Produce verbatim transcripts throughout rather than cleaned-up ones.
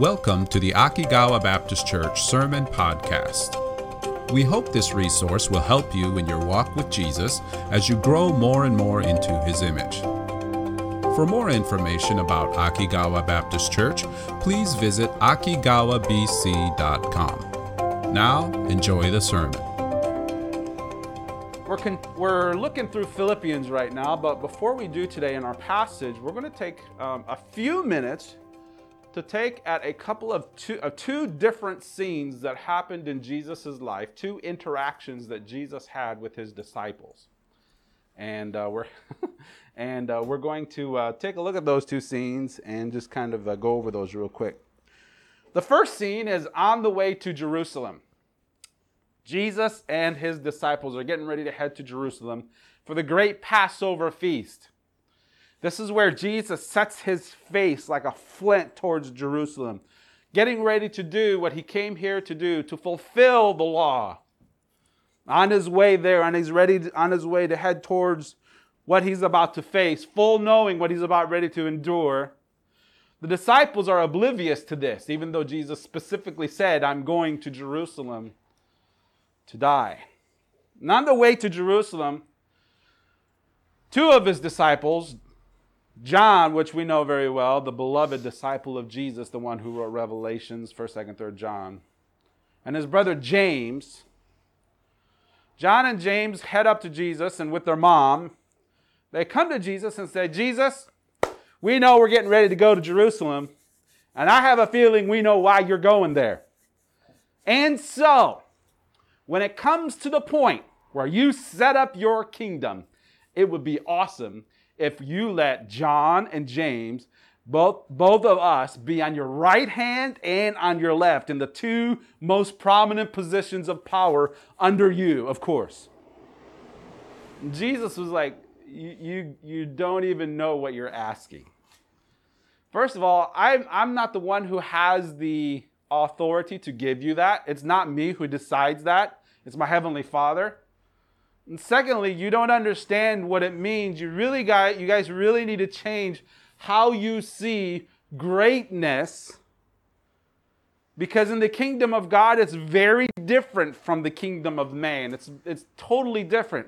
Welcome to the Akigawa Baptist Church Sermon Podcast. We hope this resource will help you in your walk with Jesus as you grow more and more into His image. For more information about Akigawa Baptist Church, please visit akigawa b c dot com. Now, enjoy the sermon. We're, con- we're looking through Philippians right now, but before we do today in our passage, we're going to take um, a few minutes to take at a couple of two, uh, two different scenes that happened in Jesus' life, two interactions that Jesus had with His disciples. And uh, we're and uh, we're going to uh, take a look at those two scenes and just kind of uh, go over those real quick. The first scene is on the way to Jerusalem. Jesus and His disciples are getting ready to head to Jerusalem for the great Passover feast. This is where Jesus sets His face like a flint towards Jerusalem, getting ready to do what He came here to do, to fulfill the law. On His way there, and He's ready to, on His way to head towards what He's about to face, full knowing what He's about ready to endure. The disciples are oblivious to this, even though Jesus specifically said, "I'm going to Jerusalem to die." And on the way to Jerusalem, two of His disciples, John, which we know very well, the beloved disciple of Jesus, the one who wrote Revelations, first, second, third John, and his brother James. John and James head up to Jesus, and with their mom, they come to Jesus and say, "Jesus, we know we're getting ready to go to Jerusalem, and I have a feeling we know why you're going there. And so, when it comes to the point where you set up your kingdom, it would be awesome if you let John and James, both, both of us, be on your right hand and on your left in the two most prominent positions of power under you, of course." And Jesus was like, you, you, you don't even know what you're asking. First of all, I'm, I'm not the one who has the authority to give you that. It's not me who decides that. It's my Heavenly Father. And secondly, you don't understand what it means. You really got, you guys really need to change how you see greatness, because in the kingdom of God, it's very different from the kingdom of man. It's, it's totally different.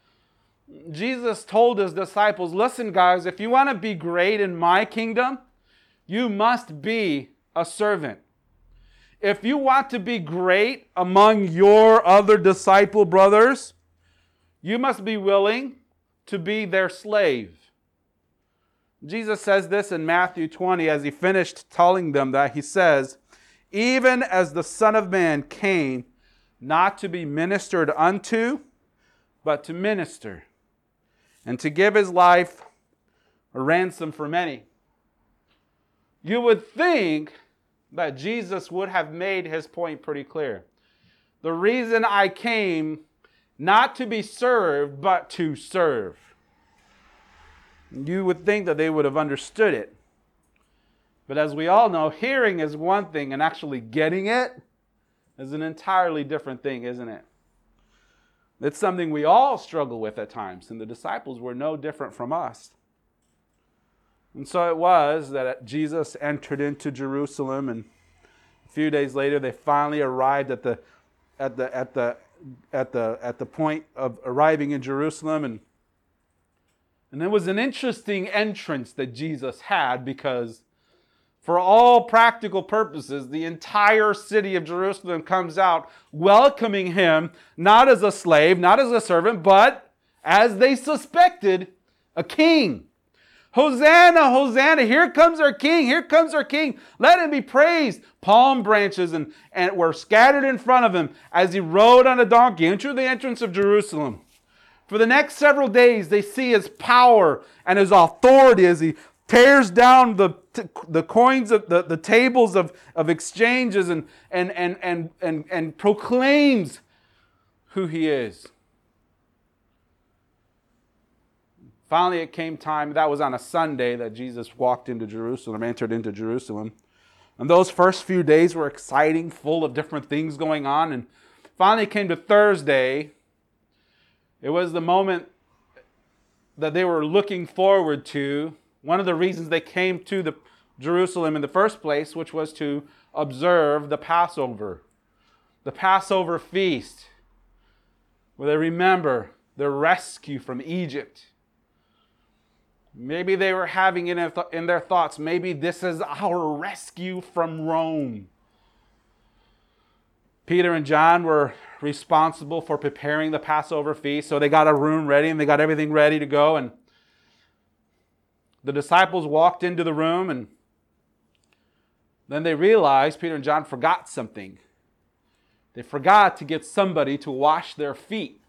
Jesus told His disciples, "Listen, guys, if you want to be great in my kingdom, you must be a servant. If you want to be great among your other disciple brothers, you must be willing to be their slave." Jesus says this in Matthew twenty as He finished telling them that. He says, "Even as the Son of Man came not to be ministered unto, but to minister, and to give His life a ransom for many." You would think that Jesus would have made His point pretty clear. The reason I came not to be served, but to serve. You would think that they would have understood it. But as we all know, hearing is one thing, and actually getting it is an entirely different thing, isn't it? It's something we all struggle with at times, and the disciples were no different from us. And so it was that Jesus entered into Jerusalem, and a few days later they finally arrived at the at the at the at the at the point of arriving in Jerusalem, and and it was an interesting entrance that Jesus had, because for all practical purposes, the entire city of Jerusalem comes out welcoming Him, not as a slave, not as a servant, but as they suspected, a king. "Hosanna, Hosanna, here comes our King, here comes our King. Let Him be praised." Palm branches and, and were scattered in front of Him as He rode on a donkey into the entrance of Jerusalem. For the next several days, they see His power and His authority as He tears down the, the coins of the, the tables of, of exchanges and, and, and, and, and, and proclaims who He is. Finally, it came time, that was on a Sunday, that Jesus walked into Jerusalem, entered into Jerusalem. And those first few days were exciting, full of different things going on. And finally it came to Thursday. It was the moment that they were looking forward to. One of the reasons they came to the Jerusalem in the first place, which was to observe the Passover, the Passover feast, where they remember their rescue from Egypt. Maybe they were having it in, th- in their thoughts, maybe this is our rescue from Rome. Peter and John were responsible for preparing the Passover feast, so they got a room ready and they got everything ready to go. And the disciples walked into the room, and then they realized Peter and John forgot something. They forgot to get somebody to wash their feet.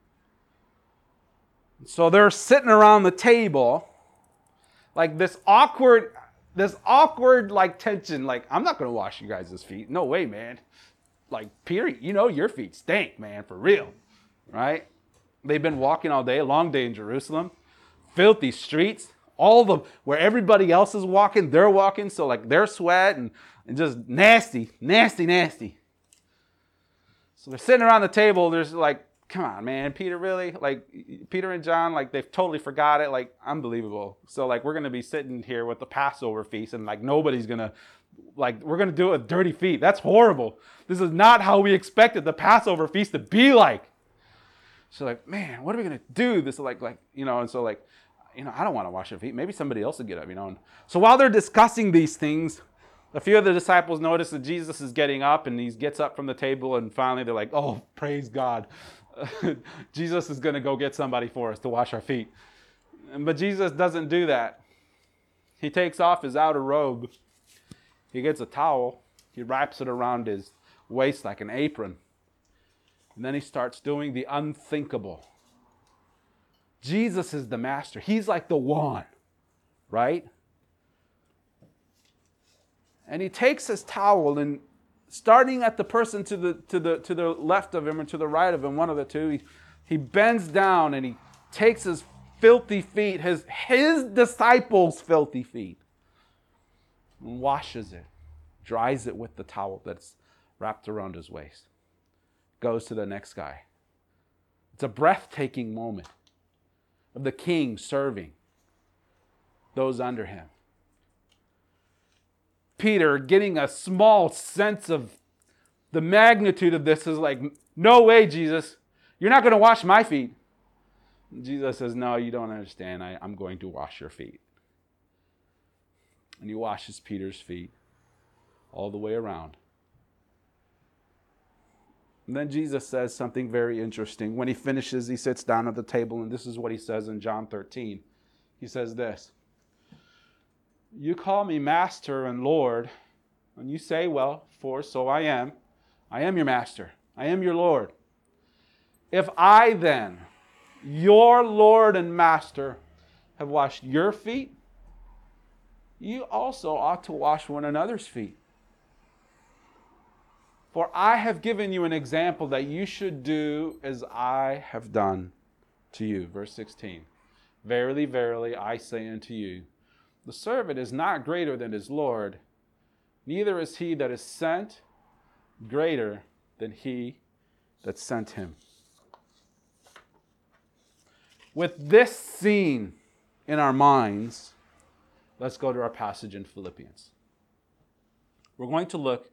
So they're sitting around the table, like this awkward, this awkward like tension. Like, I'm not going to wash you guys' feet. No way, man. Like, Peter, you know your feet stink, man, for real, right? They've been walking all day, a long day in Jerusalem, filthy streets, all the where everybody else is walking, they're walking, so like they're sweat and, and just nasty, nasty, nasty. So they're sitting around the table. There's like, come on, man, Peter, really? Like, Peter and John, like, they've totally forgot it. Like, unbelievable. So, like, we're going to be sitting here with the Passover feast, and, like, nobody's going to, like, we're going to do it with dirty feet. That's horrible. This is not how we expected the Passover feast to be like. So, like, man, what are we going to do? This is like, like, you know, and so, like, you know, I don't want to wash your feet. Maybe somebody else will get up, you know. And so while they're discussing these things, a few of the disciples notice that Jesus is getting up, and he gets up from the table, and finally they're like, oh, praise God. Jesus is going to go get somebody for us to wash our feet. But Jesus doesn't do that. He takes off his outer robe. He gets a towel. He wraps it around his waist like an apron. And then he starts doing the unthinkable. Jesus is the master. He's like the one, right? And he takes his towel, and starting at the person to the to the to the left of him or to the right of him, one of the two, he, he bends down and he takes his filthy feet, his his disciples' filthy feet, and washes it, dries it with the towel that's wrapped around his waist. Goes to the next guy. It's a breathtaking moment of the king serving those under him. Peter, getting a small sense of the magnitude of this, is like, no way, Jesus. You're not going to wash my feet. And Jesus says, no, you don't understand. I, I'm going to wash your feet. And he washes Peter's feet all the way around. And then Jesus says something very interesting. When he finishes, he sits down at the table, and this is what he says in John thirteen. He says this: you call me Master and Lord, and you say, well, for so I am. I am your Master. I am your Lord. If I then, your Lord and Master, have washed your feet, you also ought to wash one another's feet. For I have given you an example that you should do as I have done to you. Verse sixteen. Verily, verily, I say unto you, the servant is not greater than his Lord, neither is he that is sent greater than he that sent him. With this scene in our minds, let's go to our passage in Philippians. We're going to look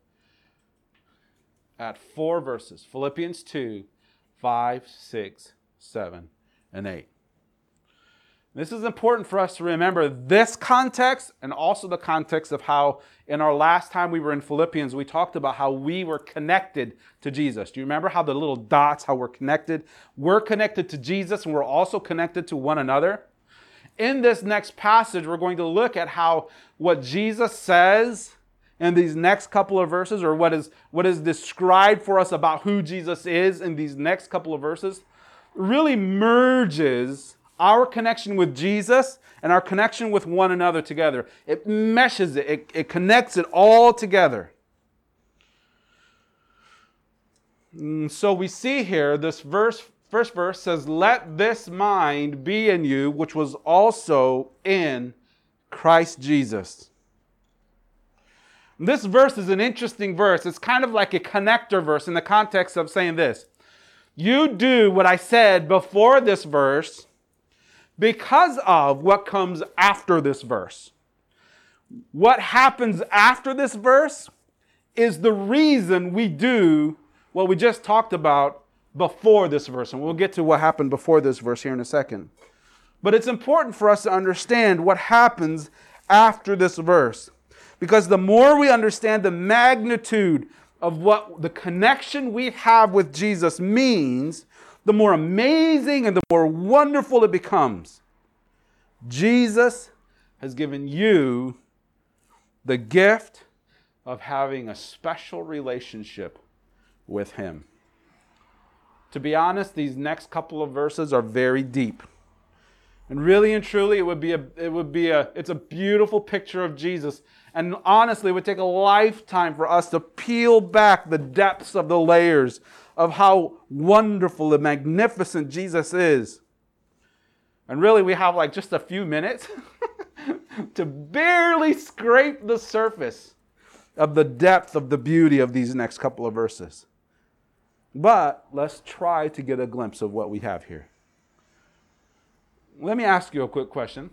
at four verses. Philippians two, five, six, seven, and eight. This is important for us to remember this context, and also the context of how in our last time we were in Philippians, we talked about how we were connected to Jesus. Do you remember how the little dots, how we're connected? We're connected to Jesus, and we're also connected to one another. In this next passage, we're going to look at how what Jesus says in these next couple of verses, or what is, what is described for us about who Jesus is in these next couple of verses, really merges our connection with Jesus and our connection with one another together. It meshes it. It, it connects it all together. And so we see here, this verse, first verse says, let this mind be in you, which was also in Christ Jesus. And this verse is an interesting verse. It's kind of like a connector verse in the context of saying this: you do what I said before this verse because of what comes after this verse. what happens after this verse is the reason we do what we just talked about before this verse. And we'll get to what happened before this verse here in a second. But it's important for us to understand what happens after this verse. Because the more we understand the magnitude of what the connection we have with Jesus means, the more amazing and the more wonderful it becomes. Jesus has given you the gift of having a special relationship with Him. To be honest, these next couple of verses are very deep. And really and truly, it would be a, it would be a, it's a beautiful picture of Jesus. And honestly, it would take a lifetime for us to peel back the depths of the layers of how wonderful and magnificent Jesus is. And really, we have like just a few minutes to barely scrape the surface of the depth of the beauty of these next couple of verses. But let's try to get a glimpse of what we have here. Let me ask you a quick question.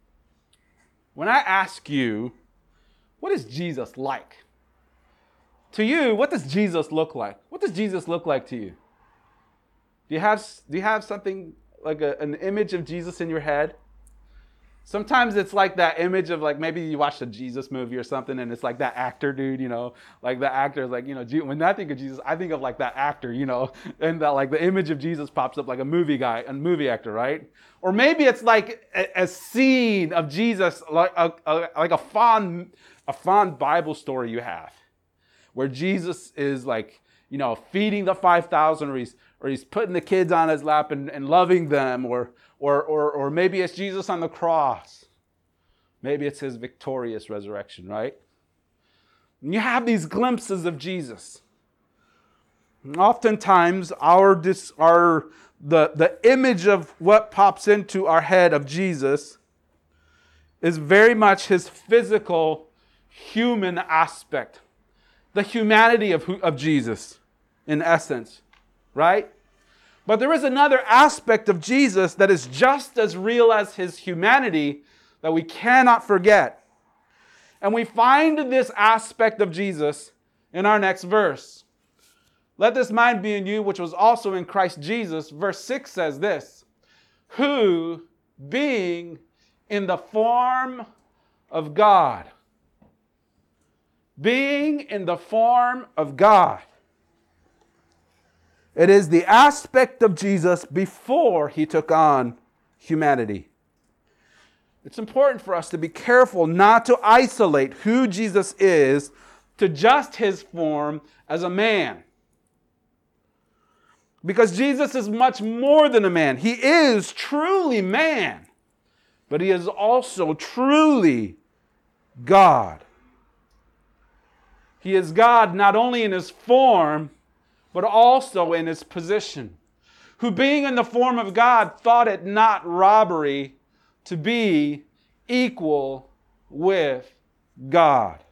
When I ask you, what is Jesus like? To you, what does Jesus look like? What does Jesus look like to you? Do you have, do you have something like a, an image of Jesus in your head? Sometimes it's like that image of like, maybe you watched a Jesus movie or something and it's like that actor dude, you know, like the actor is like, you know, when I think of Jesus, I think of like that actor, you know, and that like the image of Jesus pops up like a movie guy, a movie actor, right? Or maybe it's like a, a scene of Jesus, like a, a, like a fond, a fond Bible story you have where Jesus is like, you know, feeding the five thousand or he's, or he's putting the kids on his lap and, and loving them, or Or, or, or maybe it's Jesus on the cross. Maybe it's His victorious resurrection, right? And you have these glimpses of Jesus. And oftentimes, our, our the, the image of what pops into our head of Jesus is very much His physical, human aspect. The humanity of, of Jesus, in essence, right? But there is another aspect of Jesus that is just as real as His humanity that we cannot forget. And we find this aspect of Jesus in our next verse. Let this mind be in you, which was also in Christ Jesus. Verse six says this, who, being in the form of God, being in the form of God, it is the aspect of Jesus before He took on humanity. It's important for us to be careful not to isolate who Jesus is to just His form as a man. Because Jesus is much more than a man. He is truly man, but He is also truly God. He is God not only in His form, but also in His position, who being in the form of God thought it not robbery to be equal with God.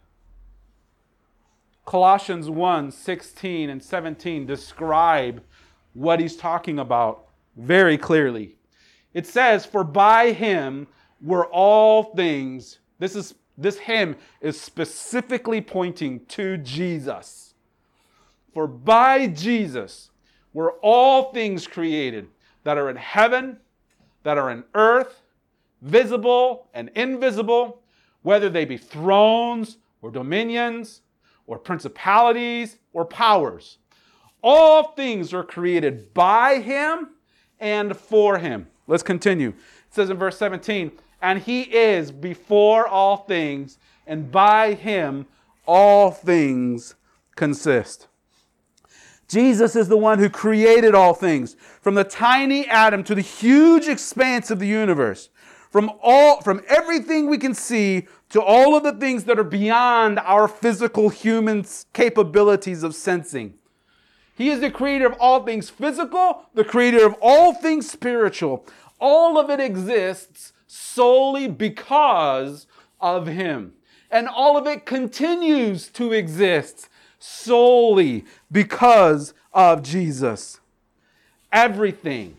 Colossians one, sixteen and seventeen describe what he's talking about very clearly. It says, for by Him were all things, this is this hymn is specifically pointing to Jesus. For by Jesus were all things created that are in heaven, that are in earth, visible and invisible, whether they be thrones or dominions or principalities or powers. All things are created by Him and for Him. Let's continue. It says in verse seventeen, and He is before all things, and by Him all things consist. Jesus is the one who created all things, from the tiny atom to the huge expanse of the universe, from all, from everything we can see to all of the things that are beyond our physical human capabilities of sensing. He is the creator of all things physical, the creator of all things spiritual. All of it exists solely because of Him. And all of it continues to exist solely because of Jesus. Everything,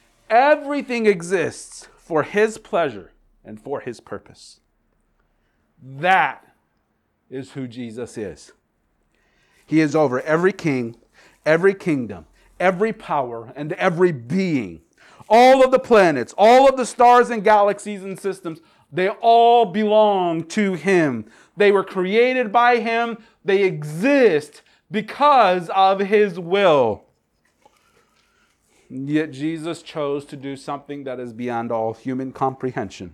everything exists for His pleasure and for His purpose. That is who Jesus is. He is over every king, every kingdom, every power, and every being. All of the planets, all of the stars and galaxies and systems, they all belong to Him. They were created by Him. They exist because of His will. Yet Jesus chose to do something that is beyond all human comprehension.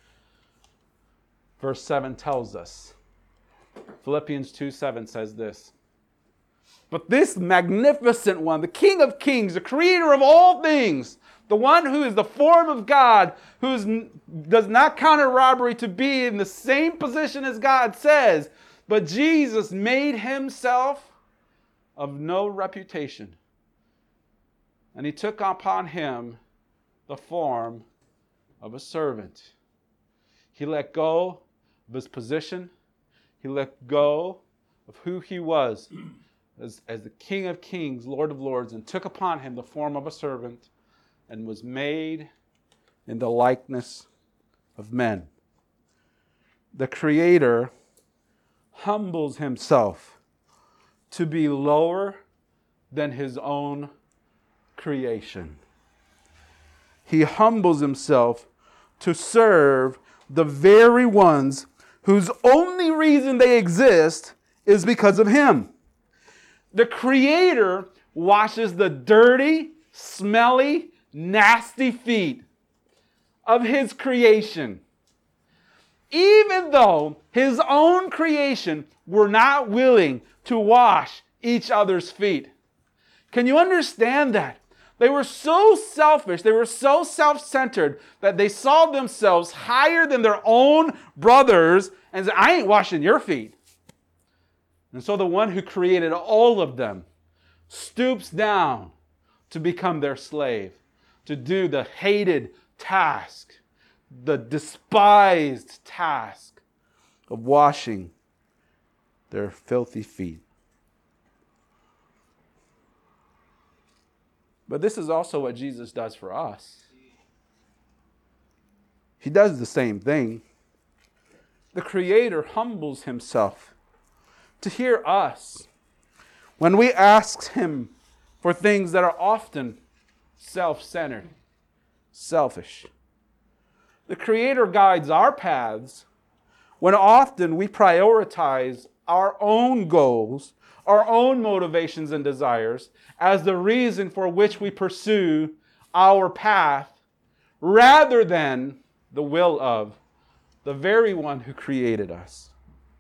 Verse seven tells us, Philippians two seven says this, "But this magnificent one, the King of kings, the creator of all things, the one who is the form of God, who does not count it robbery to be in the same position as God, says, but Jesus made Himself of no reputation. And He took upon Him the form of a servant." He let go of His position. He let go of who He was as, as the King of kings, Lord of lords, and took upon Him the form of a servant and was made in the likeness of men. The Creator humbles Himself to be lower than His own creation. He humbles Himself to serve the very ones whose only reason they exist is because of Him. The Creator washes the dirty, smelly, nasty feet of His creation. Even though His own creation were not willing to wash each other's feet. Can you understand that? They were so selfish, they were so self-centered that they saw themselves higher than their own brothers and said, "I ain't washing your feet." And so the one who created all of them stoops down to become their slave, to do the hated task, the despised task of washing their filthy feet. But this is also what Jesus does for us. He does the same thing. The Creator humbles Himself to hear us when we ask Him for things that are often self-centered, selfish. The Creator guides our paths when often we prioritize our own goals, our own motivations and desires as the reason for which we pursue our path rather than the will of the very one who created us.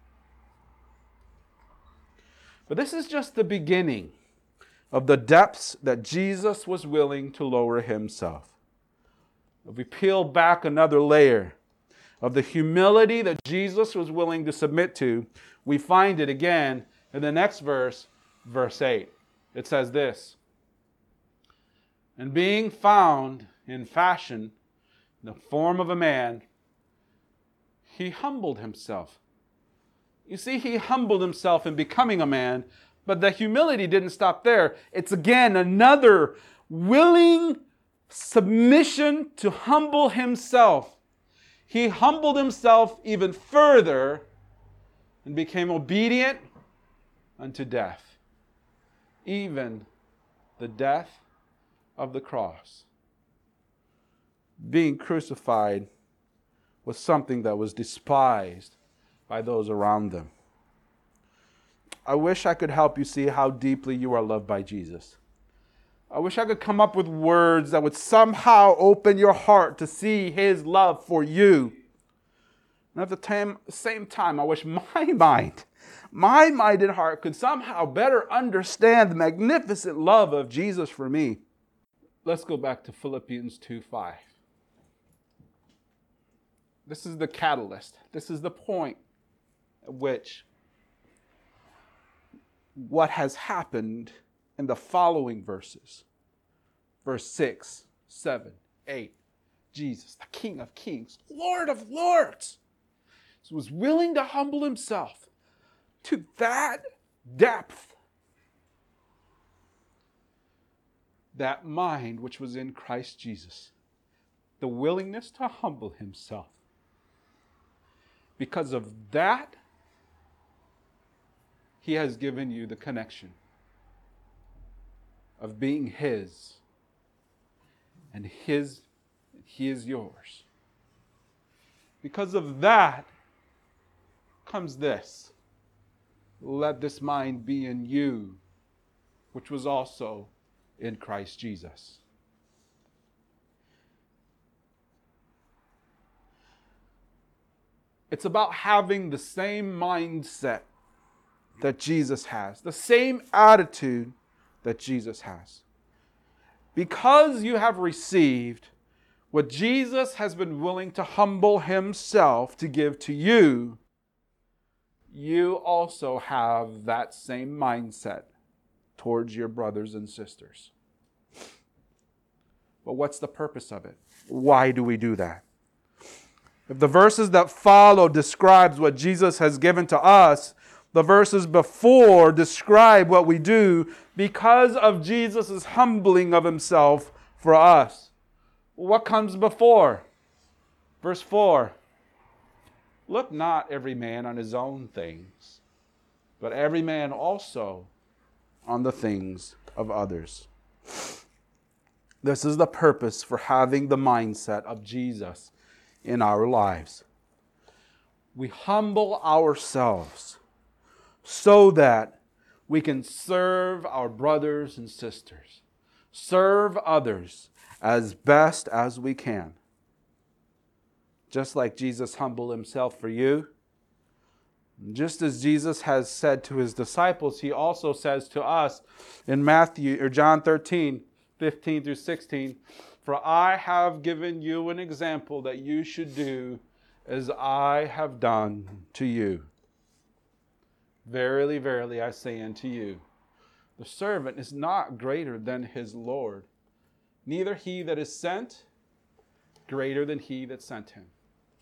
But this is just the beginning of the depths that Jesus was willing to lower Himself. If we peel back another layer of the humility that Jesus was willing to submit to, we find it again in the next verse, verse eight. It says this, "And being found in fashion, in the form of a man, He humbled Himself." You see, He humbled Himself in becoming a man, but the humility didn't stop there. It's again another willing submission to humble Himself. He humbled Himself even further and became obedient unto death, even the death of the cross. Being crucified was something that was despised by those around them. I wish I could help you see how deeply you are loved by Jesus. I wish I could come up with words that would somehow open your heart to see His love for you. And at the time, same time, I wish my mind, my mind and heart could somehow better understand the magnificent love of Jesus for me. Let's go back to Philippians two five. This is the catalyst. This is the point at which what has happened in the following verses. Verse six, seven, eight. Jesus, the King of kings, Lord of lords, was willing to humble Himself to that depth. That mind which was in Christ Jesus. The willingness to humble Himself. Because of that, He has given you the connection of being His, and His, He is yours. Because of that comes this: let this mind be in you, which was also in Christ Jesus. It's about having the same mindset that Jesus has, the same attitude that Jesus has. Because you have received what Jesus has been willing to humble Himself to give to you, you also have that same mindset towards your brothers and sisters. But what's the purpose of it? Why do we do that? If the verses that follow describes what Jesus has given to us, the verses before describe what we do because of Jesus' humbling of Himself for us. What comes before? Verse four. Look not every man on his own things, but every man also on the things of others. This is the purpose for having the mindset of Jesus in our lives. We humble ourselves so that we can serve our brothers and sisters, serve others as best as we can. Just like Jesus humbled Himself for you, just as Jesus has said to His disciples, He also says to us in Matthew or John thirteen, fifteen through sixteen, "For I have given you an example that you should do as I have done to you. Verily, verily, I say unto you, the servant is not greater than his Lord, neither he that is sent greater than he that sent him."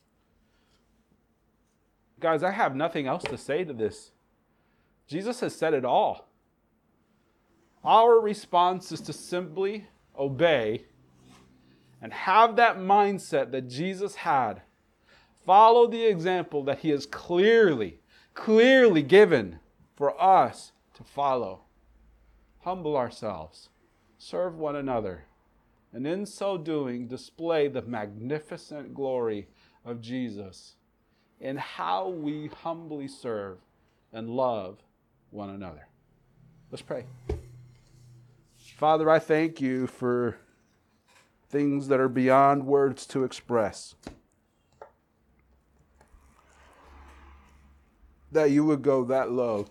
Guys, I have nothing else to say to this. Jesus has said it all. Our response is to simply obey and have that mindset that Jesus had. Follow the example that He has clearly, clearly given for us to follow. Humble ourselves, serve one another, and in so doing, display the magnificent glory of Jesus in how we humbly serve and love one another. Let's pray. Father, I thank You for things that are beyond words to express. That You would go that low.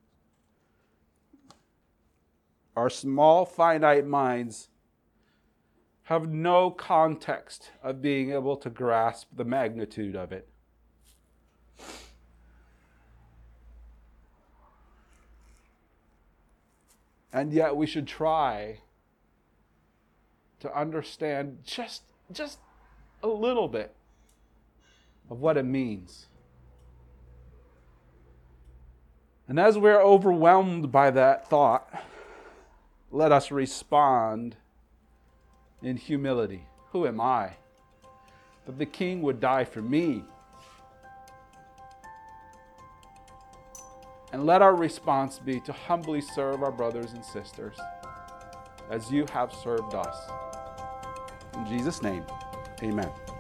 Our small, finite minds have no context of being able to grasp the magnitude of it. And yet we should try to understand just, just a little bit of what it means. And as we're overwhelmed by that thought, let us respond in humility. Who am I that the King would die for me? And let our response be to humbly serve our brothers and sisters as You have served us. In Jesus' name, amen.